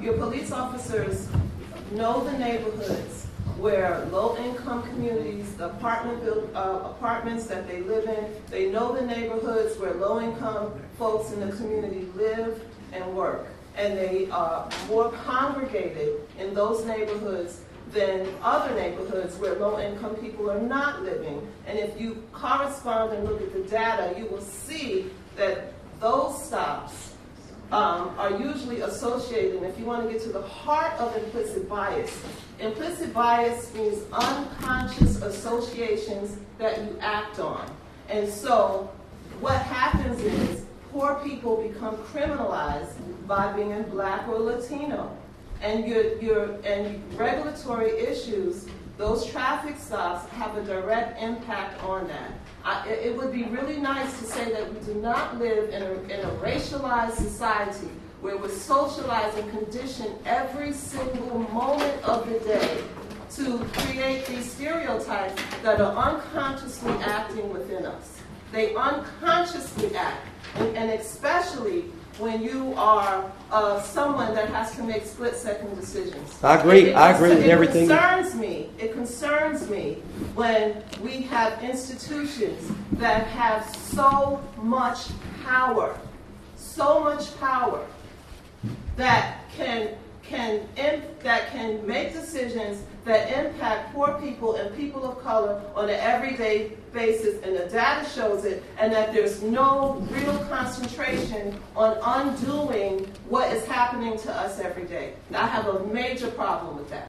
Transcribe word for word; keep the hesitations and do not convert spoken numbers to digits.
your police officers know the neighborhoods where low-income communities, the apartment build, uh, apartments that they live in, they know the neighborhoods where low-income folks in the community live and work. And they are more congregated in those neighborhoods than other neighborhoods where low-income people are not living. And if you correspond and look at the data, you will see that those stops um, are usually associated, and if you want to get to the heart of implicit bias, implicit bias means unconscious associations that you act on. And so what happens is poor people become criminalized by being Black or Latino. And your, your, and regulatory issues, those traffic stops have a direct impact on that. I, it would be really nice to say that we do not live in a, in a racialized society where we're socialized and conditioned every single moment of the day to create these stereotypes that are unconsciously acting within us. They unconsciously act, and, and especially when you are uh, someone that has to make split-second decisions. I agree. It, I agree with it everything. It concerns me. It concerns me when we have institutions that have so much power, so much power that can can imp- that can make decisions that impact poor people and people of color on an everyday basis, and the data shows it, and that there's no real concentration on undoing what is happening to us every day. I have a major problem with that.